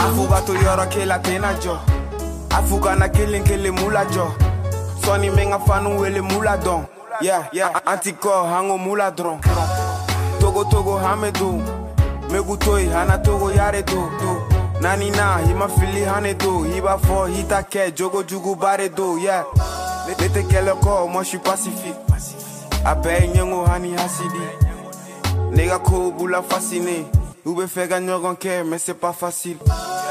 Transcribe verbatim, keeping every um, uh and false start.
Afuga to yoro kela tena jo. Afuga na killing kele mula jo. Sonny menga fanu wele mula don. Yeah, yeah, antiko hango mula dron. Togo togo hamedu. Megutoi hana togo yare do. Nani na hima fili hane do. Hiba fo hita ke jogo jugu bare do. Yeah. Lete kele ko moi je suis pacifique. Abe nyongo hani hasidi. Nega ko bula fasciné. Oube fait gagner en mais c'est pas facile.